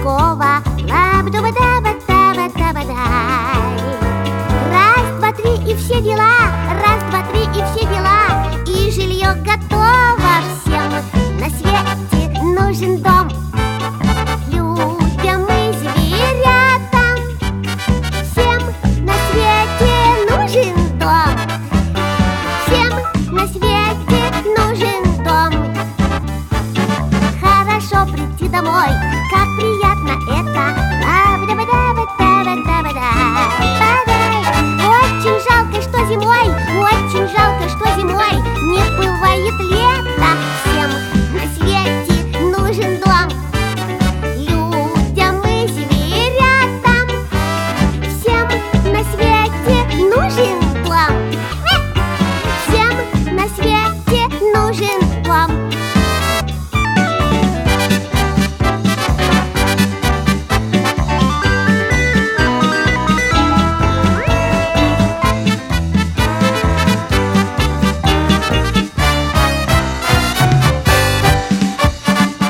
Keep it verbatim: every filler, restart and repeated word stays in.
Пирожкова. Лаб-дуба-даба-таба-таба-дай. Раз, два, три и все дела. Раз, два, три и все дела. И жилье готово всем. На свете нужен дом. Людям и зверятам. Всем на свете нужен дом. Всем на свете нужен дом. Хорошо прийти домой, как приятно это.